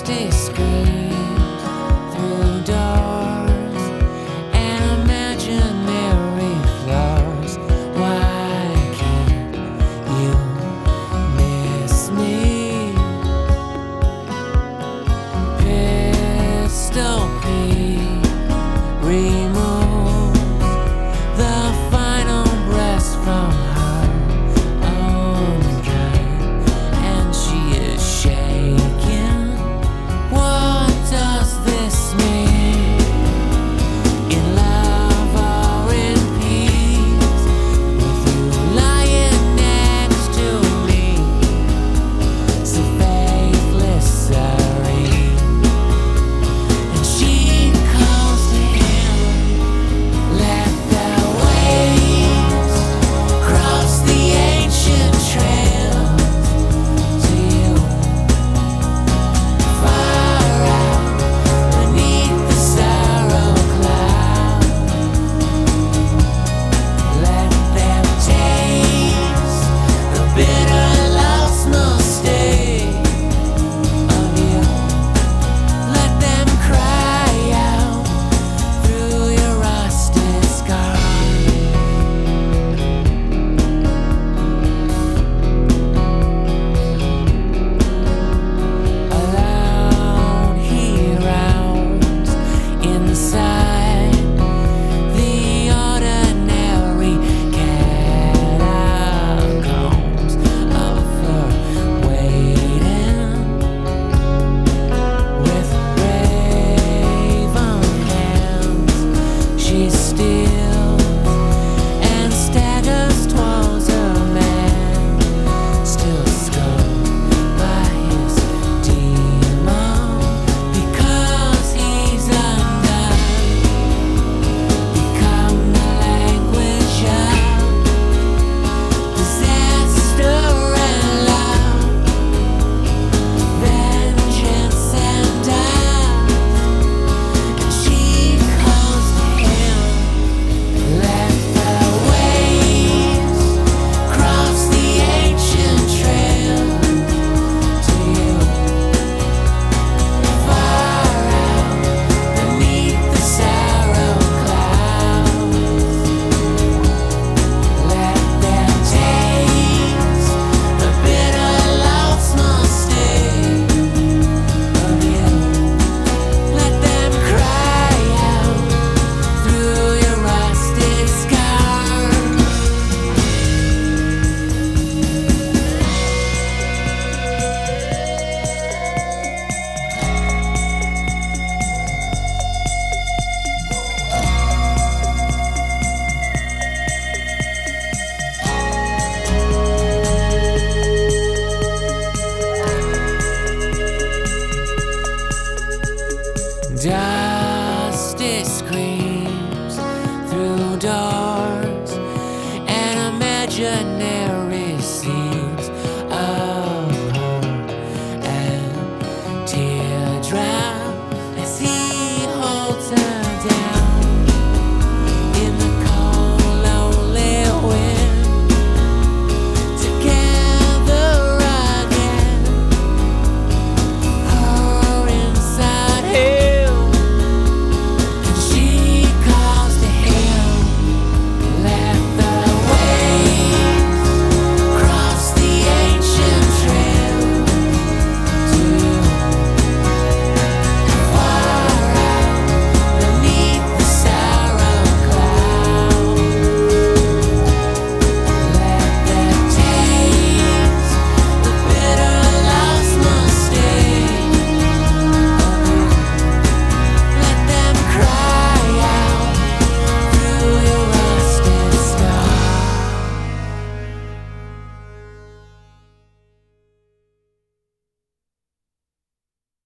Dusty screams through doors and imaginary floors. Why can't you miss me? Pistol Pete removes the final breast from her own kind, and she is shaking. What does this mean? In love or in peace, with you lying next to me, so faithless, serene. And she calls to him, let the waves cross the ancient trails to you, far out beneath the sorrow cloud. Let them taste the bitter lost mistake of you. Let them cry out through your rusted scar. Alone he rounds inside the ordinary catacombs of her waiting. With raven hands she steals and staggers towards her man, still scorned by his demon, because he's undone, become the language of disaster and love, vengeance and death. And she calls to him, let the waves cross the ancient trail to you, far out beneath the sorrow clouds. Let them taste the bitter lost mistake of you. Let them cry out through your rusted scars. Dusty screams through doors and imaginary